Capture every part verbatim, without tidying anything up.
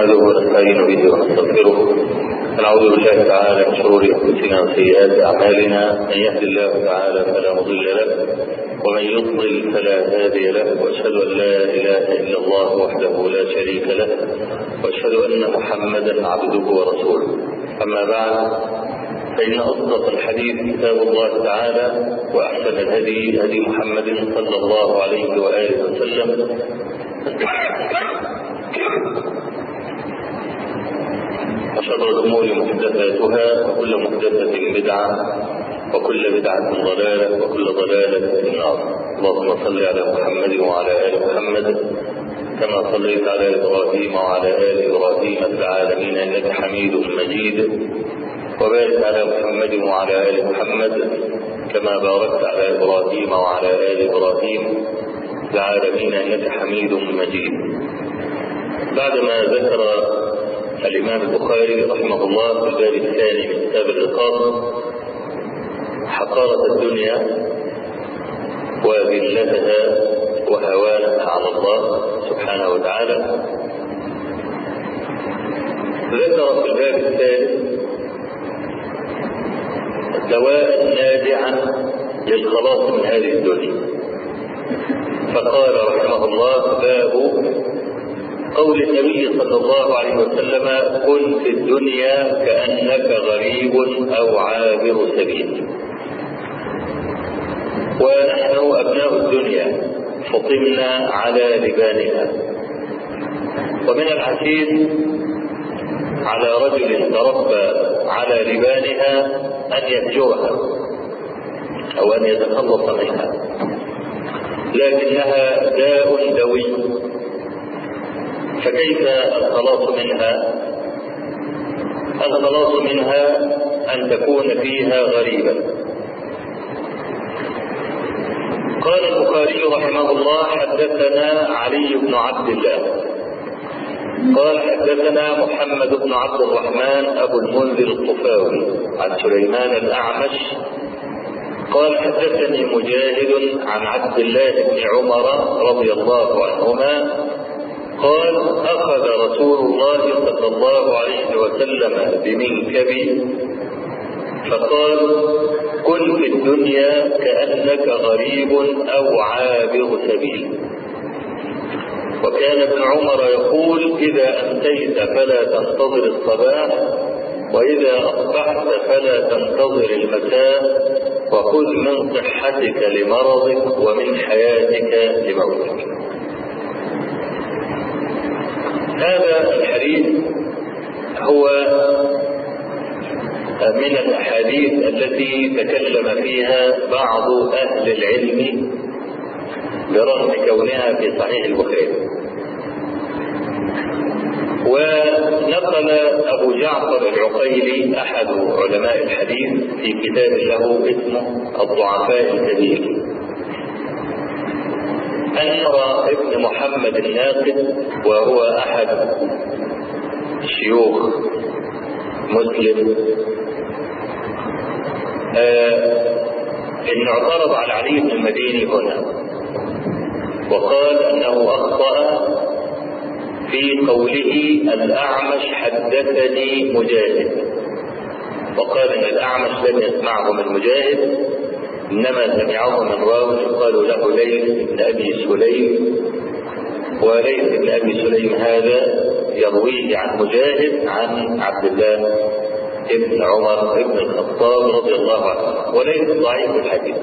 نحمده ونستعين به ونستغفره ونعوذ بالله تعالى من شرور انفسنا وسيئات اعمالنا. من يهد الله تعالى فلا مضل له ومن يضلل فلا هادي له، واشهد ان لا اله الا الله وحده لا شريك له، واشهد ان محمدا عبده ورسوله. اما بعد، فان اصدق الحديث كتاب الله تعالى، واحسن الهدي هدي محمد صلى الله عليه واله وسلم، وشر الأمور محدثاتها، وكل محدثة بدعة، وكل بدعة ضلالة، وكل ضلالة في النار. اللهم صل على محمد وعلى آل محمد كما صليت على إبراهيم وعلى آل إبراهيم في العالمين إنك حميد مجيد، وبارك على محمد وعلى آل محمد كما باركت على إبراهيم وعلى آل إبراهيم في العالمين إنك حميد مجيد. بعدما ذكر الإمام البخاري رحمه الله في الباب الثاني من كتاب الرقاق حقارة الدنيا وذلتها وهوانها على الله سبحانه وتعالى، ذكر في الباب الثالث دواء ناجعا للخلاص من هذه الدنيا، فقال رحمه الله: باب قول النبي صلى الله عليه وسلم: كن في الدنيا كأنك غريب أو عابر سبيل. ونحن أبناء الدنيا فطمنا على لبانها، ومن العسير على رجل تربى على لبانها أن يهجرها أو أن يتخلص منها، لكنها داء دوي، فكيف الخلاص منها؟ الخلاص منها أن تكون فيها غريبا. قال البخاري رحمه الله: حدثنا علي بن عبد الله قال حدثنا محمد بن عبد الرحمن أبو المنذر الطفاوي عن سليمان الأعمش قال حدثني مجاهد عن عبد الله بن عمر رضي الله عنهما قال: أخذ رسول الله صلى الله عليه وسلم بمنكبي فقال: كن في الدنيا كأنك غريب أو عابر سبيل. وكان ابن عمر يقول: إذا أمسيت فلا تنتظر الصباح، وإذا أصبحت فلا تنتظر المساء، وخذ من صحتك لمرضك ومن حياتك لموتك. هذا الحديث هو من الأحاديث التي تكلم فيها بعض أهل العلم برغم كونها في صحيح البخاري. ونقل أبو جعفر العقيلي أحد علماء الحديث في كتاب له اسمه الضعفاء الكبير أنر ابن محمد الناقد، وهو أحد شيوخ مسلم، آه إن اعترض على علي بن المديني هنا وقال أنه أخطأ في قوله الأعمش حدثني مجاهد، وقال أن الأعمش لم يسمعه من مجاهد، إنما سمعه من راوي قالوا له ليث بن أبي سليم، وليث بن أبي سليم هذا يرويه عن مجاهد عن عبد الله ابن عمر ابن الخطاب رضي الله عنه، وليس ضعيف الحديث.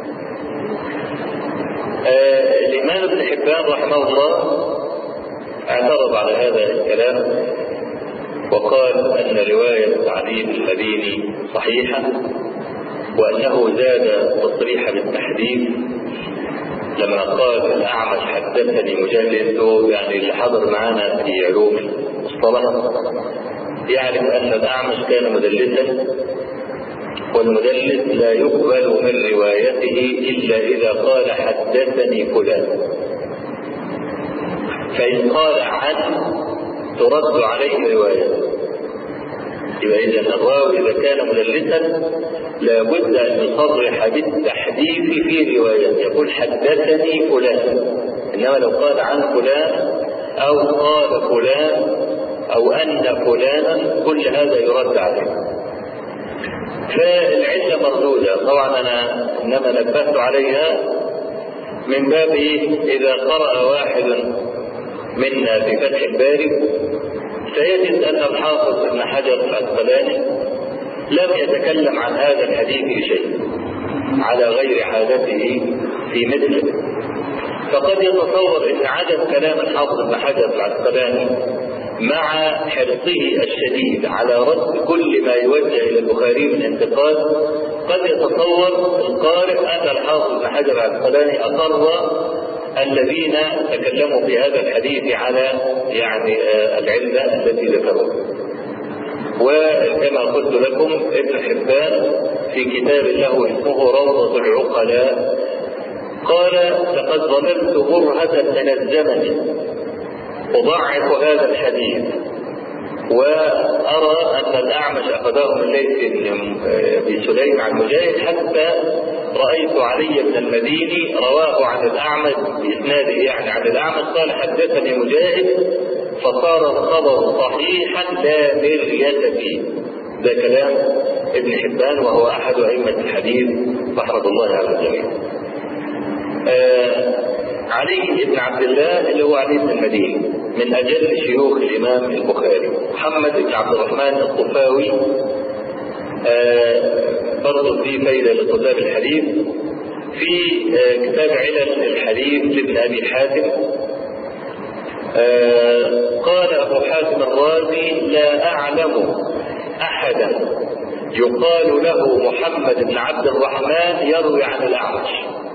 آه الإمام ابن حبان رحمه الله اعترض على هذا الكلام وقال أن رواية علي بن المديني صحيحة، وأنه زاد تصريح بالتحديث لما قال الأعمش حدثني مجاهد. يعني اللي حضر معنا في علوم المصطلح يعرف أن الأعمش كان مدلسا، والمدلس لا يقبل من روايته إلا إذا قال حدثني فلان، فإن قال عن ترد عليه روايته. يبقى إذا الراوي إذا كان مدلسا لابد أن يصرح بالتحديث في روايته، يقول حدثني فلان، إنما لو قال عن فلان أو قال فلان أو أن فلانا، كل هذا يرد عليه. فالعلة مردودة طبعا، أنا إنما نبهت عليها من باب إذا قرأ واحد منا في فتح الباري سيجد أن الحافظ ابن حجر العسقلاني لم يتكلم عن هذا الحديث بشيء على غير عادته في مثله. فقد يتصور أن عدم كلام الحافظ ابن حجر العسقلاني مع حرصه الشديد على رد كل ما يوجه إلى البخاري من انتقاد، قد يتصور القارئ أن الحافظ ابن حجر العسقلاني أقر الذين تكلموا في هذا الحديث على يعني العلة التي ذكروها. وكما قلت لكم ابن حبان في كتاب له اسمه روضة العقلاء قال: لقد ظللت برهة من الزمن أضعف هذا الحديث، وأرى أن الأعمش أخذه من ليث بن سليم عن مجاهد، حتى رأيت علي بن المديني رواه عن الأعمش بإسناده يعني عن الأعمش قال: حدثني مجاهد، فصار الخبر صحيحا لا مرية فيه. ده كلام ابن حبان وهو أحد أئمة الحديث رحمة الله على الجميع. آه علي بن عبد الله اللي هو علي بن المديني من أجل شيوخ الإمام البخاري. محمد بن عبد الرحمن الطفاوي آه برضه في فايدة لطلاب الحديث في آه كتاب علل الحديث لابن أبي حاتم. آه قال أبو حاتم الرازي: لا أعلم أحدا يقال له محمد بن عبد الرحمن يروي عن الأعمش.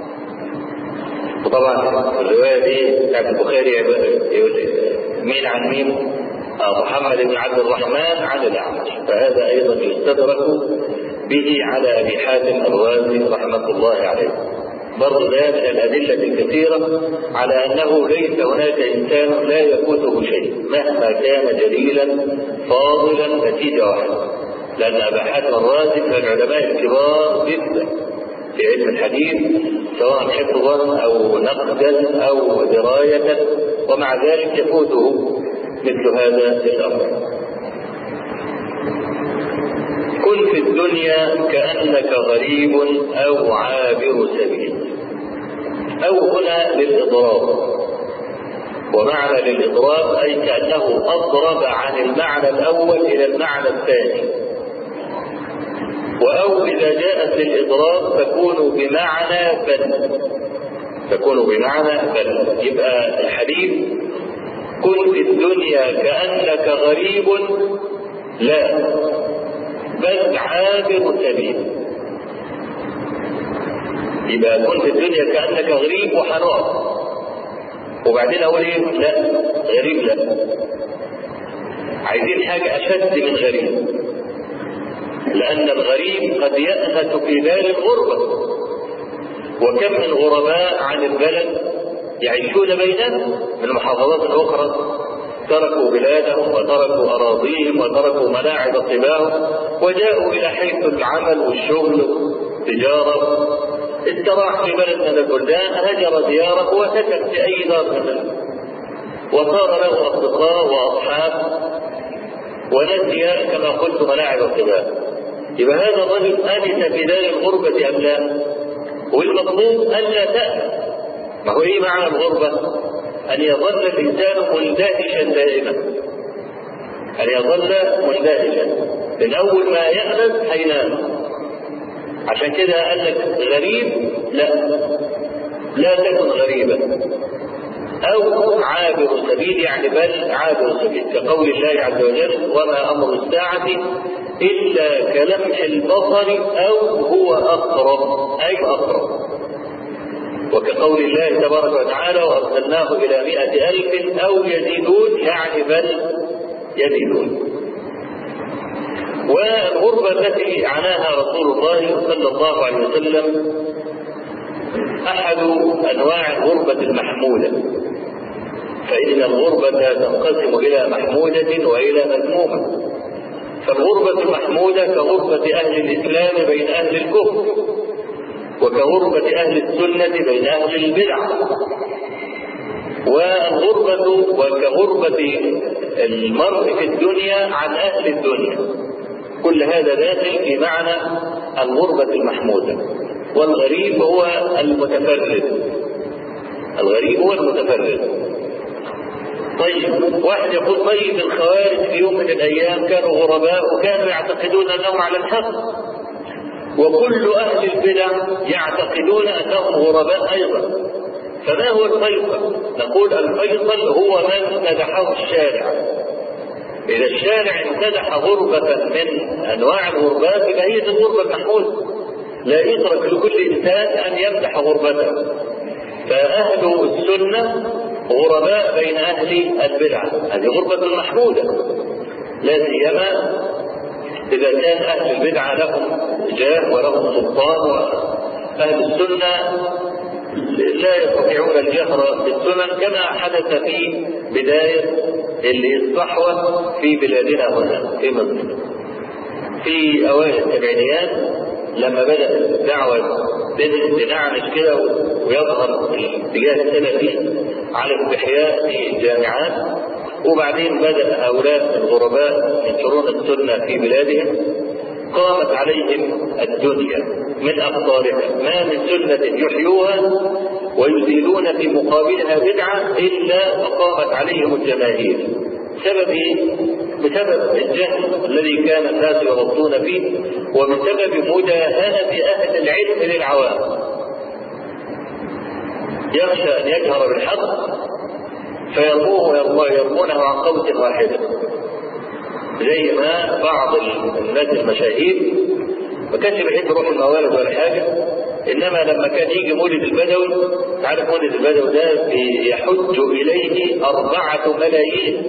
وطبعا الرواية دي بتاعت البخاري مين عن مين؟ آه محمد بن عبد الرحمن عن الأعمش، فهذا أيضا يستدرك به على أبي حاتم الرازي رحمة الله عليه. برضه ده من الأدلة الكثيرة على أنه ليس هناك إنسان لا يفوته شيء مهما كان جليلا فاضلا نتيجة واحدة، لأن أبا حاتم الرازي من العلماء الكبار جدا في علم الحديث سواء حفظا أو نقدا أو دراية، ومع ذلك يفوته مثل هذا الأمر. كن في الدنيا كأنك غريب أو عابر سبيل. أو هنا للإضراب، ومعنى للإضراب أي كأنه أضرب عن المعنى الأول إلى المعنى الثاني. وأو إذا جاءت للإضراب تكون بمعنى بل، تكون بمعنى بل. يبقى الحديث كن في الدنيا كأنك غريب، لا بل عابر سبيل. يبقى كن في الدنيا كأنك غريب وحنقف، وبعدين أقول إيه؟ لا غريب لا، عايزين حاجة أشد من غريب، لأن الغريب قد يأنس في دار الغربة، وكم من غرباء عن البلد يعيشون بيننا من المحافظات الأخرى، تركوا بلادهم وتركوا أراضيهم وتركوا ملاعب طباهم وجاءوا إلى حيث العمل والشغل والتجارة. استراح في بلد من البلدان، هجر دياره وسكن في أي دار منه، وصار له أصدقاء وأصحاب ونسي كما قلت ملاعب الطباء. يبقى هذا الرجل أنس في دار الغربة أم لا؟ والمطلوب ألا تأنس. ما هو إيه معنى الغربة؟ أن يظل الإنسان مندهشا دائما، أن يظل مندهشا من أول ما يأنس حينام. عشان كده قال لك غريب لا، لا تكن غريبا. أو عابر سبيل، يعني بل عابر سبيل، كقول الله عز وجل: وما أمر الساعة إلا كلمح البصر أو هو أقرب، أي أقرب. وكقول الله تبارك وتعالى: وأرسلناه إلى مئة ألف أو يزيدون، يعني بل يزيدون. والغربة التي عناها رسول الله صلى الله عليه وسلم أحد أنواع الغربة المحمودة، فإن الغربة تنقسم إلى محمودة وإلى مذمومة. فالغربة المحمودة كغربة أهل الإسلام بين أهل الكفر، وكغربة أهل السنة بين أهل البدع. والغربة وكغربة المرء في الدنيا عن أهل الدنيا، كل هذا داخل في معنى الغربة المحمودة. والغريب هو المتفرد، الغريب هو المتفرد. طيب واحد يقول طيب الخوارج في يوم من الأيام كانوا غرباء وكانوا يعتقدون أنهم على الحق، وكل أهل البدع يعتقدون أنهم غرباء أيضا، فما هو الفيصل؟ نقول الفيصل هو من امتدحه الشارع. إذا الشارع امتدح غربة من أنواع الغربات فهي هي الغربة المحمودة، لا يترك لكل إنسان أن يمدح غربته. فأهل السنة غرباء بين أهل البدع، هذه غربة محمودة، لا سيما إذا كان أهل البدع لهم جاه ولهم سلطان، وأهل السنة لا يستطيعون الجهر بالسنن كما حدث في بداية الصحوة في بلادنا هنا في مصر في أوائل السبعينيات، لما بدأت الدعوة بدأت تنعنش كده ويظهر الاتجاه السلفي على استحياء في الجامعات، وبعدين بدأ هؤلاء الغرباء ينشرون السنة في بلادهم، قامت عليهم الدنيا من أقطارها، ما من سنة يحيوها ويزيلون في مقابلها بدعة إلا فقامت عليهم الجماهير. سبب إيه؟ بسبب الجهل الذي كان الناس يغطون فيه، وبسبب مداهنة أهل العلم للعوام. يخشى أن يجهر بالحق فيرموه يرمونه عن قوس واحدة، زي ما بعض الناس المشاهير ما كانش بيحب يروح الموالد ولا حاجة، إنما لما كان يجي مولد البدوي، تعرف مولد البدوي ده يحج إليه أربعة ملايين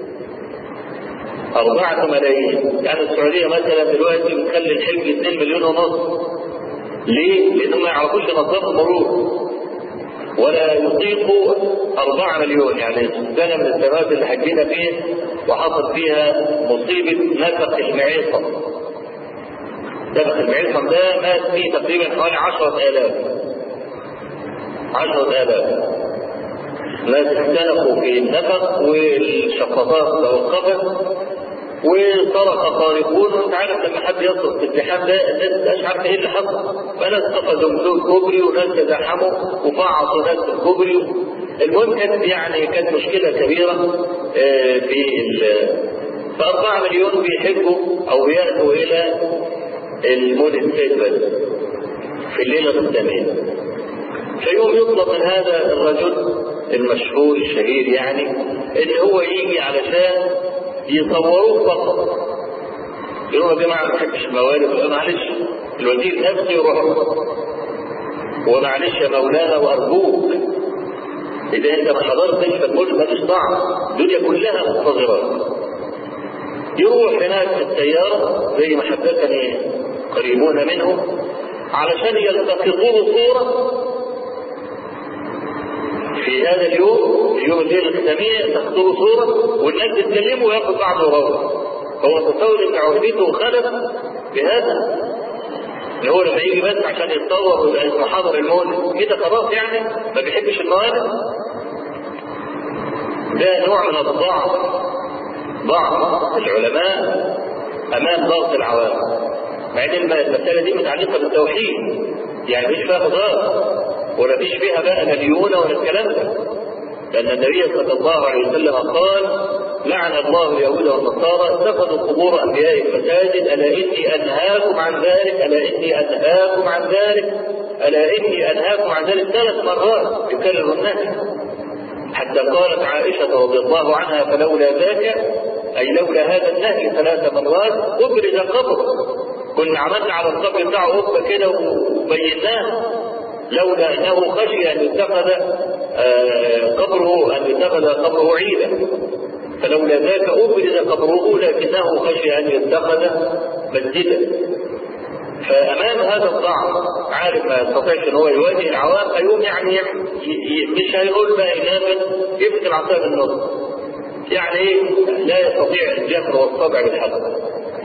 أربعة ملايين يعني السعودية مثلا دلوقتي بتخلي الحج اثنين مليون ونص. ليه؟ لأنهم ما يعرفوش نظام المرور ولا يطيقوا أربعة مليون. يعني سنة من السنوات اللي حجينا فيه وحصل فيها مصيبة نفق المعيصم. نفق المعيصم ده مات فيه تقريبا حوالي عشرة آلاف عشرة آلاف ناس اختلفوا في النفق، والشفاطات توقفت وطرق طارقون. وانت عارف لما حد يصرف في الزحام ده الناس مش عارفه ايه اللي حصل، فناس قفزوا من الكوبري وناس تزاحموا وفعصوا ناس في الكوبري. المهم كانت يعني كانت مشكله كبيره في فأربعة مليون بيحبوا او بيأتوا الى المولد السيد في الليله الثامنه. فيوم يطلب من هذا الرجل المشهور الشهير يعني ان هو يجي علشان يصوروه فقط. يقولوا يا جماعه ما بحبش الموالد، معلش الوزير نفسه يروح، ومعلش يا مولانا وارجوك اذا انت ما حضرتش فالمولد ماليش طعم، الدنيا كلها منتظرات. يروح هناك في السياره زي ما حدثني قريبون منه علشان يلتقطوا صوره في هذا اليوم، اليوم الليله الثانيه، تاخذوا صوره والناس تتكلموا وياخذ بعض وروح. هو تصور ان عهدته خلف بهذا، ان هو لما يجي بس عشان يتصور ويبقى اسمه حاضر المولد كده خلاص يعني ما بيحبش الموالد. ده نوع من الضعف، ضعف العلماء امام ضغط العوام، مع ان المساله دي متعلقه بالتوحيد، يعني مش فيها هزار ولا فيش فيها بقى مليونه ولا الكلام ده. لان النبي صلى الله عليه وسلم قال: لعن الله اليهود والنصارى اتخذوا قبور انبيائهم مساجد، الا اني انهاكم عن ذلك، الا اني انهاكم عن ذلك، الا اني انهاكم عن ذلك ثلاث مرات يكرر النهي، حتى قالت عائشه رضي الله عنها: فلولا ذاك، اي لولا هذا النهي ثلاث مرات ابرز قبره، كنا عملنا على القبر بتاعه قبه كده وبيناه، لولا انه خشي ان يتخذ قبره ان يتخذ قبره عيدا، فلولا ذاك ابرز قبره لكنه خشي ان يتخذ مسجدا. فامام هذا الضعف عارف ما يستطيعش ان هو يواجه العوام، هيقوم يعني مش هيقول بقى ينافس يفتح العصا بالنص، يعني ايه لا يستطيع الجهر والصدع بالحق.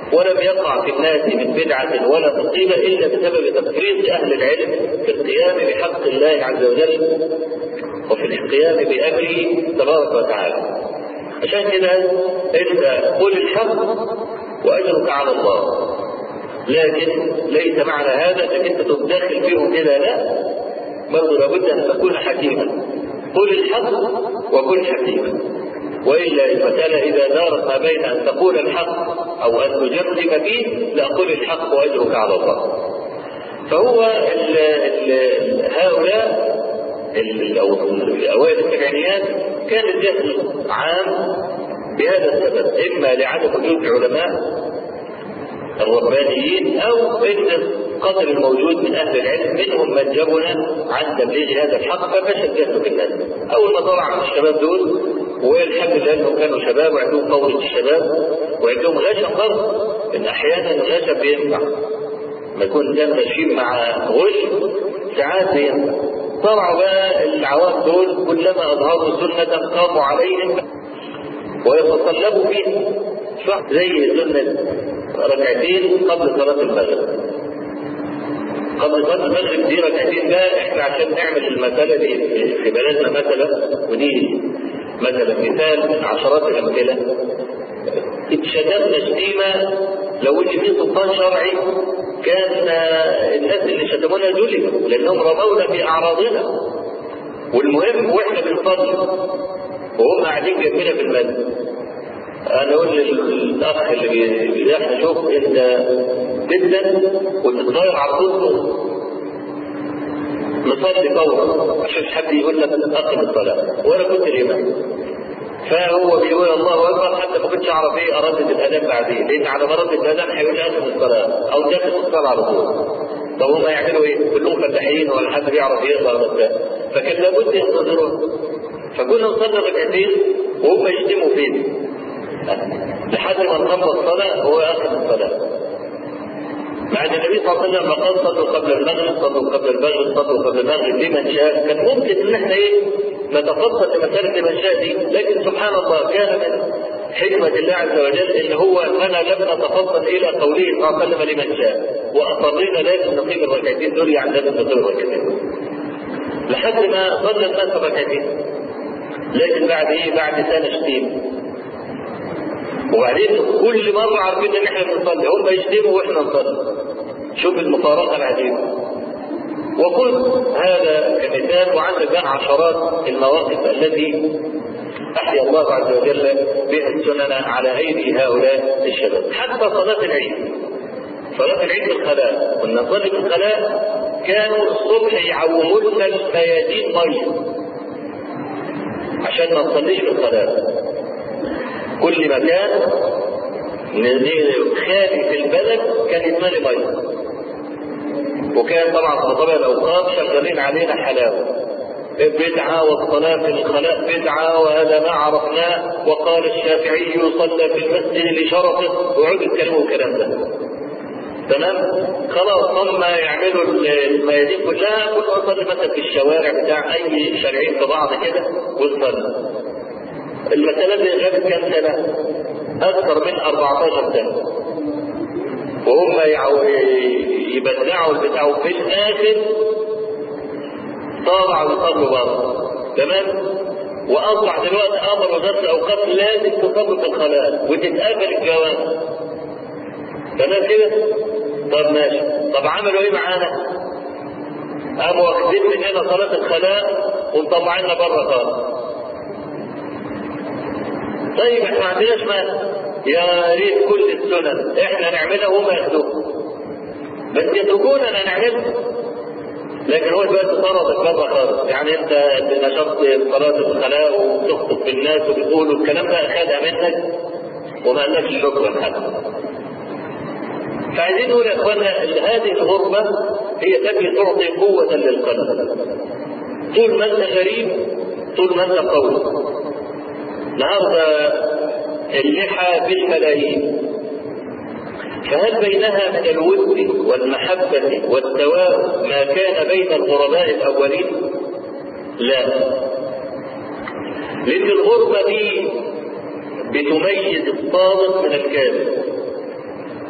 ولم يقع في الناس من بدعة ولا مصيبة إلا بسبب تفريط أهل العلم في القيام بحق الله عز وجل وفي القيام بأمره تبارك وتعالى. عشان كده أنت قل الحق وأجرك على الله، لكن ليس معنى هذا أنك أنت تتدخل فيهم كده، لا، برضه لابد أن تكون حكيما. قل الحق وكن حكيما، وإلا المسألة إذا دارت ما بين أن تقول الحق أو أن تجرب فيه، لا، قل الحق وأجرك على الله. فهو ال ال هؤلاء الأوائل السبعينيات كان الجهل عام بهذا السبب، إما لعدم وجود العلماء الربانيين أو إن القدر الموجود من أهل العلم منهم من جبنا عن تبليغ هذا الحق ففشل جهله في الناس. أول ما طلع الشباب دول، والحمد لله أنهم كانوا شباب وعندهم قوة الشباب وعندهم غشم برضه، إن أحيانا الغشم بينفع، ما يكون كان غشيم مع غش ساعات بينفع. طلعوا بقى العوام دول كلما أظهروا سنة قاموا عليهم ويتصلبوا فيها، صح، زي سنة ركعتين قبل صلاة المغرب. قبل صلاة المغرب دي ركعتين، ده احنا عشان نعمل المسألة دي في بلدنا مثلا، ودي مثلا مثال من عشرات الأمثلة، اتشتمنا شتيمة لو ان في سلطان شرعي كان الناس اللي شتمونا ذلوا لانهم رمونا في اعراضنا، والمهم واحنا بنصلي وهم قاعدين جنبنا في المسجد. انا اقول للاخ اللي بيحنا شوف انت جدا وتتغير على طول نصلي فورا عشان حد يقول لك اقم الصلاه، وانا كنت الامام، فهو بيقول الله اكبر حتى ما كنتش اعرف ايه اردد الاذان بعدين، لان على ما اردد الاذان هيقول لي اقم الصلاه او داخل الصلاه على طول. طب هم يعملوا ايه؟ كلهم فتاحين ولا حد بيعرف يقرا ولا، فكان لابد ينتظرون. فكنا نصلي ركعتين وهم يشتموا فينا لحد ما نخلص الصلاه وهو اقم الصلاه. بعد النبي صلى الله عليه وسلم قال صلوا قبل المغرب، صلوا قبل المغرب، صلوا قبل المغرب لمن شاء. كان ممكن ان احنا ايه نتفصل في مساله لمن شاء دي، لكن سبحان الله كان من حكمه الله عز وجل ان هو اننا لم نتفصل الى قوله صلى الله عليه وسلم لمن شاء، واصرينا لازم نقيم الركعتين دول، يعني لازم نقيم الركعتين لحد ما صلى الناس ركعتين. لكن بعد ايه؟ بعد سنه شتيم، وبعدين كل مرة عارفين ان احنا بنصلي، هم يشتموا واحنا نصلي. شوف المفارقة العجيبة. وقل هذا كمثال، وعندك بقى عشرات المواقف التي احيا الله عز وجل بها السنن على ايدي هؤلاء الشباب. حتى صلاة العيد، صلاة العيد في الخلاء، كنا نصلي في الخلاء، كانوا الصبح يعوموا لنا الميادين مية عشان ما نصليش في الخلاء. كل مكان خالي في البلد كان يتملي ميه، وكان طبعا في طبع الاوقات شغالين علينا حلاوه بدعه، والصلاه في الخلاء بدعه وهذا ما عرفناه، وقال الشافعي يصلى في المسجد لشرفه، ويقعدوا يتكلموا الكلام ده. تمام؟ خلاص هم يعملوا الميادين كلها، كل ما نصلي مثلا في الشوارع بتاع اي شارعين في بعض كده ونصلي. المسألة دي غابت كام سنة؟ أكثر من أربعتاشر سنة، وهم يبدعوا البتاع في الآخر طالعوا يصلوا برضه. تمام؟ وأصبح دلوقتي أمر وزارة الأوقاف لازم تصلوا في الخلاء وتتقابل الجواز. تمام كده؟ طب ماشي، طب عملوا إيه معانا؟ قاموا واخدين مننا صلاة الخلاء ومطلعيننا بره خالص. طيب احنا ما عندناش مانع، يا ريت كل السنن احنا نعملها وهم ياخدوها، بس يتركونا نعملها. لكن هو دلوقتي طردك بره خالص، يعني انت نشرت صلاه الخلاء وتخطب في الناس وبتقول الكلام ده اخدها منك وما قالكش شكرا حتى. فعايزين نقول يا اخوانا هذه الغربه هي التي تعطي قوه للقلب. طول ما انت غريب طول ما انت قوي. النهارده اللحى بالملايين، فهل بينها من الود والمحبة والتواب ما كان بين الغرباء الأولين؟ لا، لأن الغربة دي بتميز الصادق من الكاذب.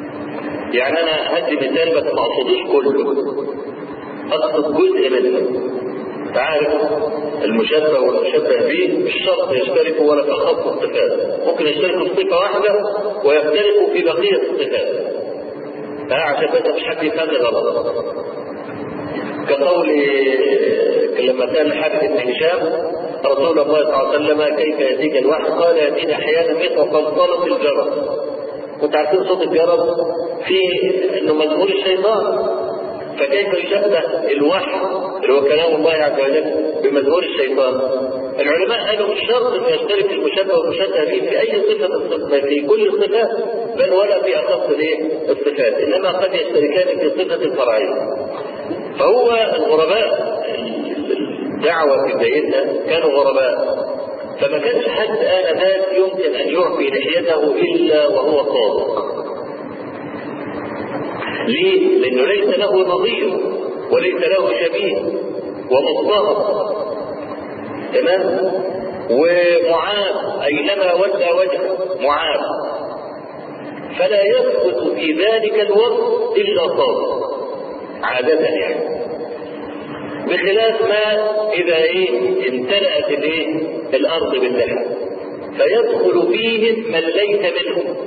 يعني انا هدي مثال بس ما اقصدوش كله، اقصد جزء منه. تعرف المشبه والمشبه به مش شرط يشتركوا ولا في خط الصفات، ممكن يشتركوا في صفه واحده ويختلفوا في بقيه الصفات. عشان بس مش حد يفهم غلط. كقول لما سال حارث بن هشام رسول الله صلى الله عليه وسلم كيف ياتيك الوحي؟ قال ياتيني احيانا مثل صلصله الجرس. كنت عارفين صوت الجرس فيه انه مذهول الشيطان، فكيف يشبه الوحي اللي هو كلام الله عز وجل بمذهول الشيطان؟ العلماء قالوا مش شرط انه يشترك المشبه والمشبه به في اي صفه في كل الصفات، بل ولا في اخص الصفات، انما قد يشتركان في صفه الفرعيه. فهو الغرباء الدعوه في بدايتها كانوا غرباء، فما كانش حد آنذاك يمكن ان يعفي لحيته الا وهو صادق. ليه؟ لانه ليس له نظير وليس له شبيه ومصدر. تمام؟ ومعاب اينما ودى وجهه معاب، فلا يثبت في ذلك الوقت الا صادق عاده يعني، بخلاف ما اذا ايه امتلأت الايه الارض باللحى فيدخل فيهم من ليس منهم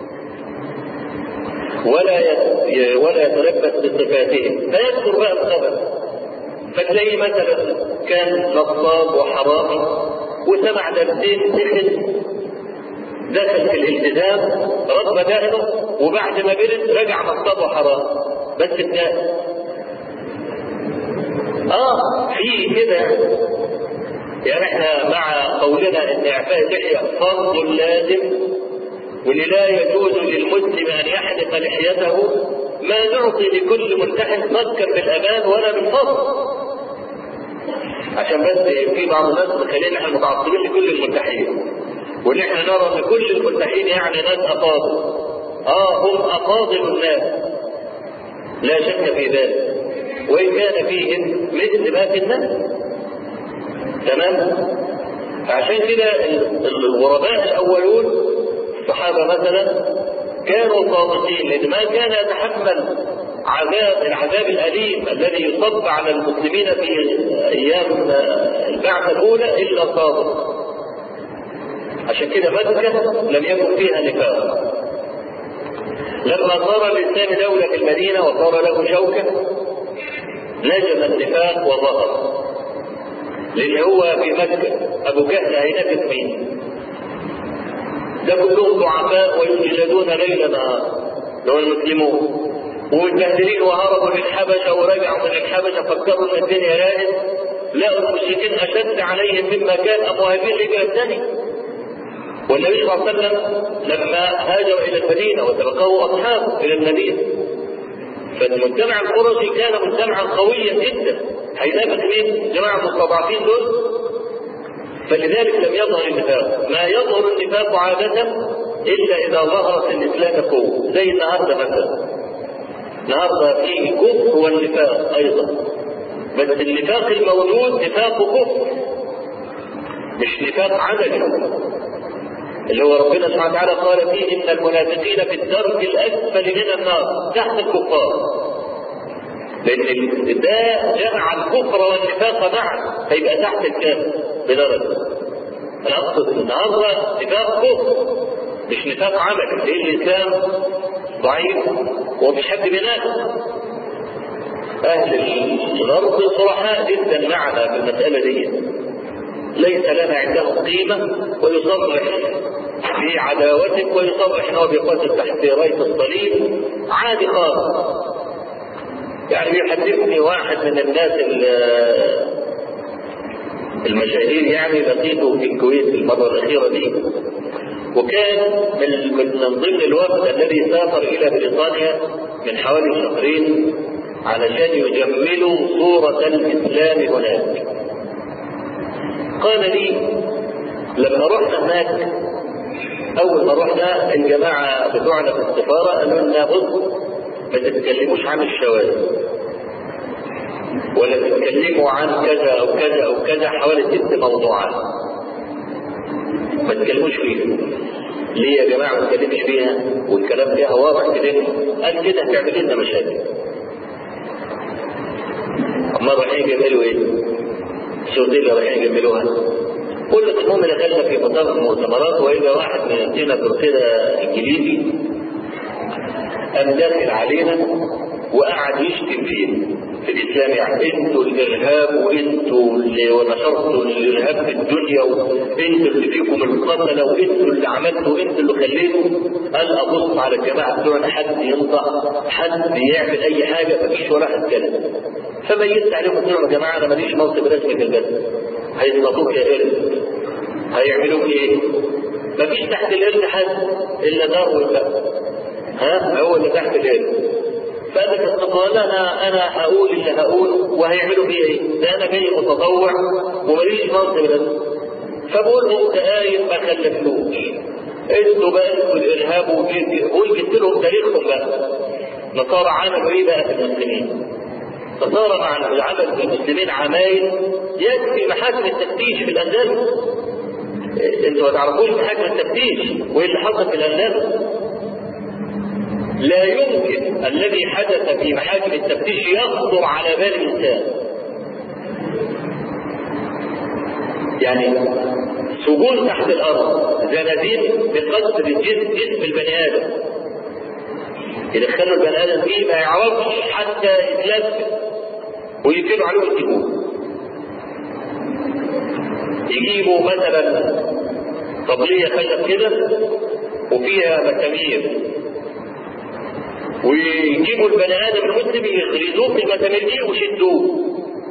ولا ولا يتلبس بصفاتهم فيذكر بقى الخبر. فتلاقيه مثلا كان نصاب وحرامي وسمع دبتين دخل دخل في الالتزام رب دهنه، وبعد ما برد رجع نصاب وحرام بس الدهن. اه في كده يعني. احنا مع قولنا ان اعفاء اللحيه فرض لازم، واللي لا يجوز للمسلم ان يحلق لحيته، ما نعطي لكل ملتحن مذكر بالامان ولا بالفضل، عشان بس في بعض الناس مخلينا احنا متعصبين لكل الملتحين، وان احنا نرى ان كل الملتحين يعني ناس افاضل. اه هم افاضل الناس لا شك في ذلك، وان كان فيهم مثل ما في الناس. تمام؟ عشان كده الغرباء الاولون الصحابه مثلا كانوا صادقين، لان ما كان يتحمل عذاب العذاب الاليم الذي يصب على المسلمين في ايام البعثه الاولى الا صادق. عشان كده مكه لم يكن فيها نفاق. لما صار الاسلام دوله في المدينه وصار له شوكه نجم النفاق وظهر، لان هو في مكه ابو جهل هينافس مين؟ ده كلهم ضعفاء ويجلدون ليل نهار لو المسلمون، ومتبهدلين وهربوا للحبشه ورجعوا من الحبشه فكروا ان الدنيا راقت، لقوا المشركين اشد عليهم مما كان امواهبين رجال ثاني. والنبي صلى الله عليه وسلم لما هاجر الى المدينه وتلقاه اصحابه الى المدينه، فالمجتمع القرشي كان مجتمعا قويا جدا هينافس مين؟ جماعه المستضعفين دول. فلذلك لم يظهر النفاق. ما يظهر النفاق عادة إلا إذا ظهر في الإسلام قوة، زي النهارده مثلا. النهارده فيه الكفر والنفاق أيضا، بس النفاق الموجود نفاق كفر مش نفاق عددي، اللي هو ربنا سبحانه وتعالى قال فيه إن المنافقين في الدرك الأسفل من النار تحت الكفار، لأن ده جمع الكفر والنفاق معا فيبقى تحت الكافر بدرجة. أنا أقصد النهارده نفاق كفر مش نفاق عمل، لأن الإسلام ضعيف ومش حد بينافق. أهل الغرب صرحاء جدا معنا في المسألة دي، ليس لنا عندهم قيمة، ويصرح في عداوتك ويصرح أنه بيقاتل تحت راية الصليب عادي خالص. يعني بيحدثني واحد من الناس المشاهير يعني لقيته في الكويت المرة الأخيرة دي، وكان من ضمن الوفد الذي سافر إلى بريطانيا من حوالي شهرين علشان يجملوا صورة الإسلام هناك. قال لي لما رحنا هناك أول ما رحنا الجماعة بتوعنا في السفارة قالوا لنا بص ما تتكلموش عن الشواذ ولا تتكلموا عن كذا أو كذا أو كذا، حوالي ست موضوعات ما تتكلموش فيه، ليه يا جماعه ما تتكلمش فيها والكلام فيها واضح كده؟ قال كده هتعمل لنا مشاكل. اما رايحين يعملوا ايه؟ السعوديه اللي رايحين يعملوها كل المهم دخلنا في مطار المؤتمرات واذا واحد من السيناتور كده انجليزي قام داخل علينا وقعد يشتم فينا في الاسلام، يعني انتوا الارهاب وانتوا اللي نشرتوا الارهاب في الدنيا وانتوا اللي فيكم القتله وانتوا اللي عملتوا وانتوا اللي خليتوا. قال ابص على الجماعه بتوعنا حد ينطق حد يعمل اي حاجه مفيش ولا حد كلام. فبينت عليهم قلت لهم يا جماعه انا ماليش منصب رسمي في البلد، هيصطادوك يا قرد، هيعملوك ايه؟ مفيش تحت القرد حد الا داروين بقى، ها هو اللي تحت القرد. فقال لك قال انا انا هقول اللي هقوله وهيعملوا فيه ايه؟ ده انا جاي متطوع وماليش منصب رسمي. فبقول لهم تقايم ما خلفتوش، انتوا بقى انتوا الارهاب وجبت لهم تاريخهم بقى. نصارى عملوا ايه بقى في المسلمين؟ نصارى مع العمل في المسلمين عمايل يكفي محاكم التفتيش في الاندلس. انتوا ما تعرفوش محاكم التفتيش وايه اللي حصل في الاندلس؟ لا يمكن الذي حدث في محاكم التفتيش يخطر على بال الانسان. يعني سجون تحت الارض، زنازين بقدر جسم جسم البني ادم، يدخلوا البني ادم فيه ما يعرفش حتى يتلبس ويقفلوا عليه السجون. يجيبوا مثلا طبليه خشب كده وفيها مسامير ويجيبوا البني ادم المسلم يغرزوه في المسامير دي ويشدوه.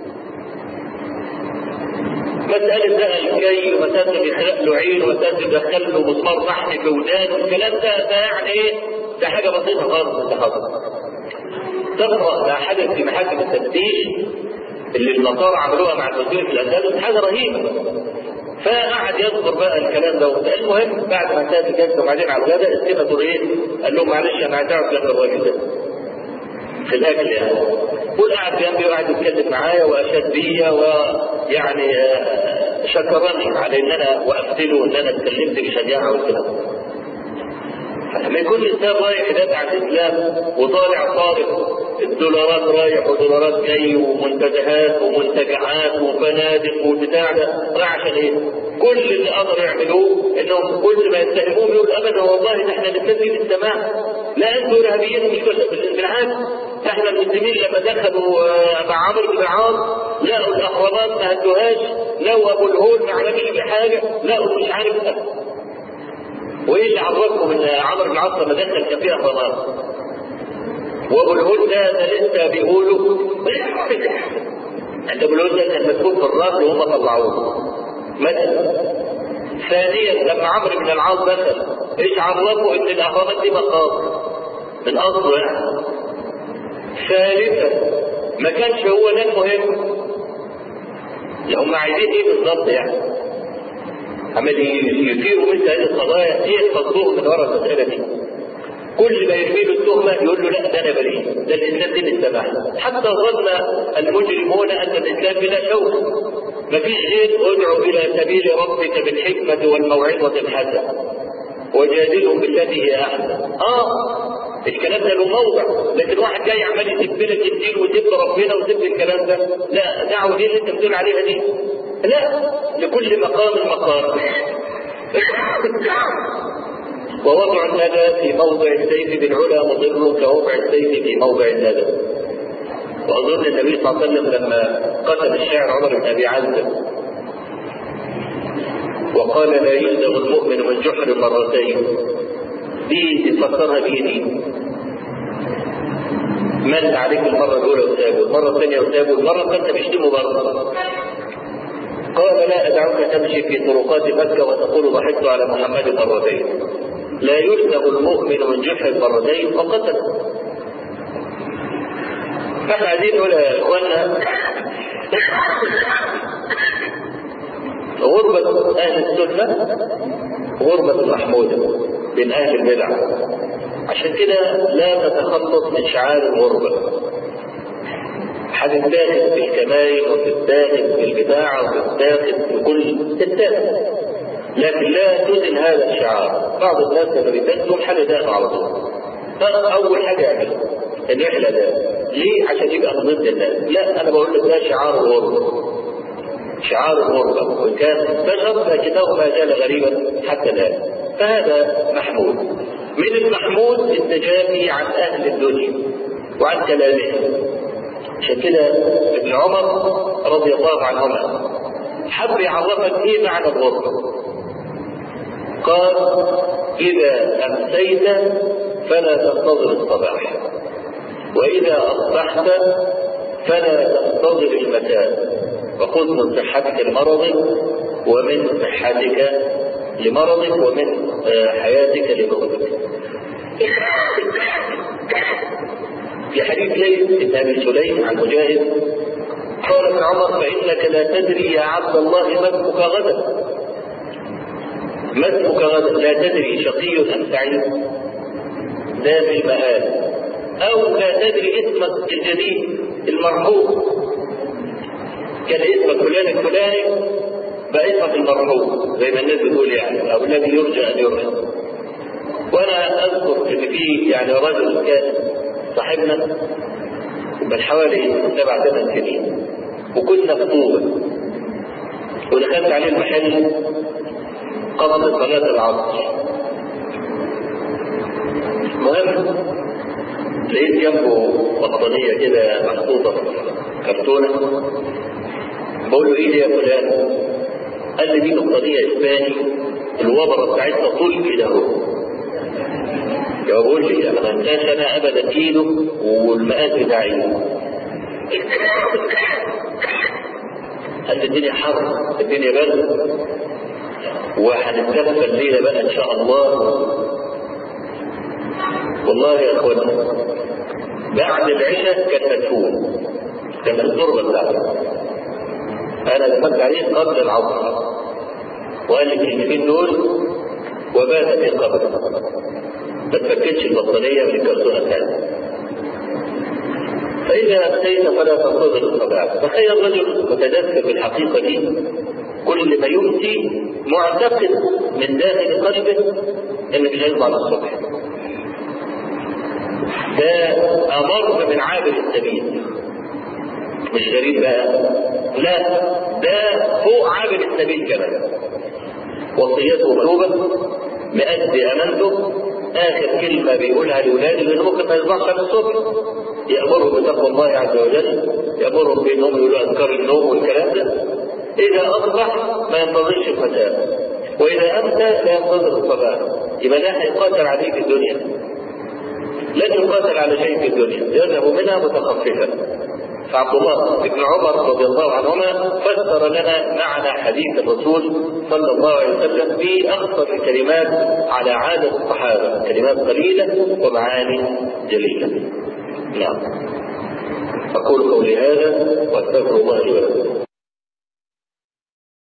مسألة بقى الكي ومسألة بيخلق له عين ومسألة بيدخل له مسمار فحم في ودانه والكلام ده ده يعني ايه؟ ده حاجة بسيطة خالص ده حصل. تقرأ ما حدث في محاكم التفتيش اللي النصارى عملوها مع المسلمين في الأندلس حاجة رهيبة. فقعد يذكر بقى الكلام ده. المهم بعد ما انتهت الجلسة وبعدين على الغداء السيناتور ايه؟ قال لهم معلش انا هتعرف لك الراجل ده في الاكل يعني. قعد جنبي وقعد يتكلم معايا واشاد بيا ويعني شكرني على ان انا وقفت له وان انا اتكلمت بشجاعه والكلام. لما يكون الانسان رايح يدافع عن الاسلام وطالع طارق الدولارات رايح ودولارات جاي ومنتزهات ومنتجعات وفنادق وبتاع ده رايح عشان ايه؟ كل اللي قدروا يعملوه انهم كل ما يتهموهم يقول ابدا والله ده احنا نبتدي بالسماح، لا انتوا ارهابيين مش كده بالعكس، احنا المسلمين لما دخلوا مع عمرو بن العاص لقوا الاهرامات ما هدوهاش، لقوا ابو الهول ما عملش بحاجه، لقوا مش عارف ده. وايه اللي عرفكم ان عمرو بن العاص لما دخل كان فيه اهرامات؟ وابو الهول ده ده لسه بيقولوا ابو الهول ده كان مسكون في الراس وهم طلعوه مثلا. ثانيا لما عمرو بن العاص دخل ايش عرفوا ان الاهرامات دي مقابر من اصله يعني. ثالثا ما كانش هو ده المهم، هم عايزين ايه بالظبط يعني؟ عمال يثيروا مثل هذه القضايا، ايه قصدهم من وراء المساله دي؟ كل ما يرمي له التهمه يقول له لا ده انا بريء، ده الاسلام دين السماح. حتى ظن المجرمون ان الاسلام بلا شوك، ما فيش غير ادعو الى سبيل ربك بالحكمه والموعظه الحسنه وجادلهم بالتي هي احسن. اه الكلام ده له موضع، لكن واحد جاي عمال يسب لك الدين ويسب ربنا ويسب الكلام ده، لا دعوه دي اللي انت بتقول عليها دي، لا لكل مقام مقام. ووضع الندى في موضع السيف بالعلا مضر كوضع السيف في موضع الندى. واظن النبي صلى الله عليه وسلم لما قتل الشاعر عمر بن ابي عزة وقال لا يلدغ المؤمن من جحر مرتين، دي تفكرها بايدي، من عليك المره الاولى وتابه، المره الثانيه وتابه، المره الثالثه بيشتموا برضه. قال لا ادعوك تمشي في طرقات مكه وتقول ضحكت على محمد مرتين، لا يلدغ المؤمن من جحر مرتين وقتل. فاحنا عايزين نقول يا اخوانا غربة اهل السنة غربة محمودة بين اهل البدع، عشان كده لا تتخلص من شعار الغربة. هتتاخد في الكمائن وتتاخد في البداعة وتتاخد في كل تتاخد، لكن لا تزن هذا الشعار. بعض الناس لما بيتكلم حاجه ده على طول، فاول حاجه يعملها ان يحلى ده. ليه؟ عشان يبقى ضد الناس. لا، انا بقول لك ده شعار الغربه، شعار الغربه، وان كان بشر لكنه ما زال غريبا حتى الان. فهذا محمود. من المحمود التجافي عن اهل الدنيا وعن كلامهم. عشان كده ابن عمر رضي الله عنهما حب يعرفك ايه معنى الغربه. قال: اذا امسيت فلا تنتظر الصباح، واذا اصبحت فلا تنتظر المساء، وخذ من صحتك لمرضك ومن صحتك لمرضك ومن حياتك لموتك. في حديث ليث بن ابي سليم عن مجاهد قال ابن عمر: فانك لا تدري يا عبد الله ما اسمك غدا، ما اسمك غدا، لا تدري شقي ام سعيد، ده في المآل، او لا تدري اسمك الجديد المرحوم، كان اسمك فلان الفلاني بقى اسمك المرحوم زي ما الناس بتقول يعني، او الذي يرجى ان يرجى. وانا اذكر ان في يعني رجل كان صاحبنا من حوالي سبع ثمان سنين، وكنا في طوبة، ودخلت عليه المحل قبل صلاة العصر. المهم لقيت جنبه بطانية كده محطوطة في كرتونة، بقول له: ايه دي يا فلان؟ قال لي: دي بطانية اسباني، الوبرة بتاعتها طول كده اهو. يقول لي: انا ما انساش انا ابدا ايده والمقاس بتاعي. قال لي: الدنيا حر، الدنيا برد، وهنتكفى الليله بقى ان شاء الله. والله يا اخوانا بعد العشاء كان مدفون، كان التربه بتاعته. انا دخلت عليه قبل العصر وقال لي الكلمتين دول وبات في القبر. ما تفكتش البطانيه من الكرتونه الثانيه. فاذا امسيت فلا تنتظر الصباح. تخيل رجل متدفق بالحقيقه دي، كل ما يمسي معتقد من داخل قلبه ان مش هيطلع الصبح. ده امر من عابر السبيل، مش غريب بقى، لا ده فوق عابر السبيل كمان. وصيته مكتوبه، مأدي امانته، اخر كلمه بيقولها لاولاده لان ممكن ما يصبحش على الصبح، يامرهم بتقوى الله عز وجل، يامرهم بانهم يقولوا اذكار النوم والكلام ده. اذا اصبح ما ينتظرش المساء، واذا امسى لا ينتظر الصباح. يبقى لا هيقاتل عليه في الدنيا، لن يقاتل على شيء في الدنيا، يذهب منها متخففا. فعبد الله بن عمر رضي الله عنهما فسر لنا معنى حديث الرسول صلى الله عليه وسلم بأخطر الكلمات على عادة الصحابة، كلمات قليلة ومعاني جليلة. نعم. أقول قولي هذا وأستغفر الله لي ولكم.